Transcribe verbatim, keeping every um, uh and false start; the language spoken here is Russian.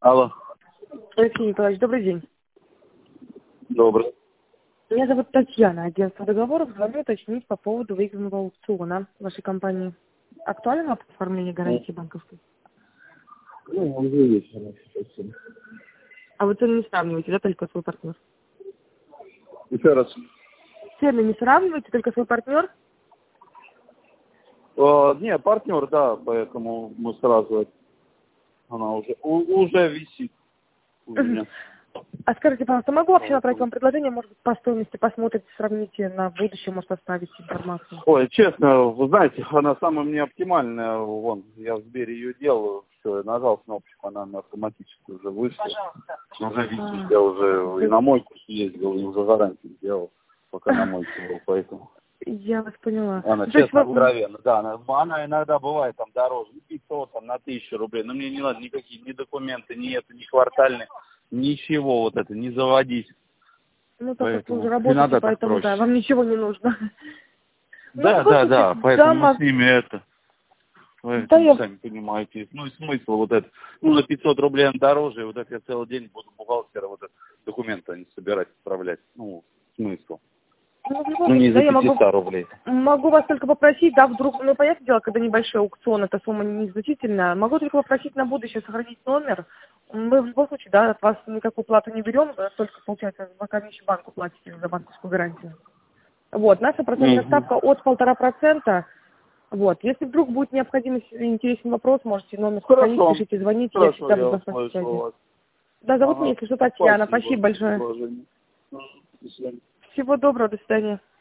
Алло. Алексей Николаевич, добрый день. Добрый. Меня зовут Татьяна, агентство договоров. Звоню уточнить по поводу выигранного аукциона вашей компании. Актуально оформление гарантии банковской? Ну, он же есть. Спасибо. А вы цены не сравниваете, да, только свой партнер? Еще раз. Цены не сравниваете, только свой партнер? Э, не, партнер, да, поэтому мы сразу... Она уже, у- уже висит у меня. А скажите, пожалуйста, могу вообще направить вам предложение, может быть, по стоимости посмотрите, сравните, на будущее, может, оставить информацию? Ой, честно, вы знаете, она самая мне оптимальная. Вон, я в Сбере ее делаю, все, я нажал кнопочку, она на автоматически уже вышла. Уже висит, я уже и на мойку съездил, и уже гарантию сделал, пока на мойке был, поэтому... Я вас поняла. Она, То честно, есть вы- откровенно, да, она, она иногда бывает там дороже, ну, пятьсот, там, на тысячу рублей, но мне не надо никакие, ни документы, ни это, ни квартальные, ничего вот это, не заводить. Ну, так как вы Поэтому уже не работаете, надо так поэтому, да, проще. вам ничего не нужно. Да, Ну, в да, любом да, случае, поэтому дам с ними это, Да, поэтому, я... сами понимаете, ну и смысл вот это, ну на пятьсот рублей он дороже, и вот это я целый день буду бухгалтера вот это, документы они собирать, отправлять, ну, смысл. Ну, в любом Ну не случае, да, за я могу, пятьсот рублей. могу вас только попросить, да, вдруг, ну, понятное дело, когда небольшой аукцион, эта сумма незначительная, могу только попросить на будущее сохранить номер. Мы в любом случае, да, от вас никакую плату не берем, да, только, получается, пока еще банку платите за банковскую гарантию. Вот, наша процентная Угу. ставка от полтора процента. Вот, если вдруг будет необходимость или интересный вопрос, можете номер сохранить, Хорошо, пишите, звоните, я хорошо, всегда я буду с вами в услышал связи. вас. Да, зовут меня, Ага. если что, Татьяна. Спасибо Спасибо за большое. предложение. До свидания. Всего доброго, до свидания.